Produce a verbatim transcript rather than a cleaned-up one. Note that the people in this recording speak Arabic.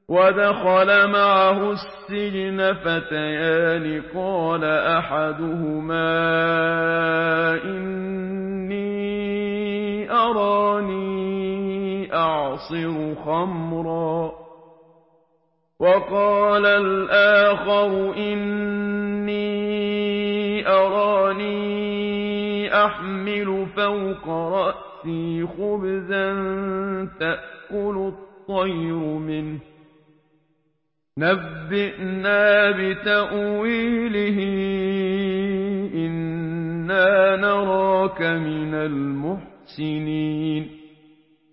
وَدَخَلَ مَعَهُ السِّجْنَ فَتَيَانِ قَالَ أَحَدُهُمَا إِنِّي أَرَانِي أَعْصِرُ خَمْرًا وَقَالَ الْآخَرُ إِنِّي أَرَانِي أَحْمِلُ فَوْقَ رَأْسِي خُبْزًا تَأْكُلُ الطَّيْرُ مِنْهُ ۖ نَبِّئْنَا بِتَأْوِيلِهِ إِنَّا نَرَاكَ مِنَ الْمُحْسِنِينَ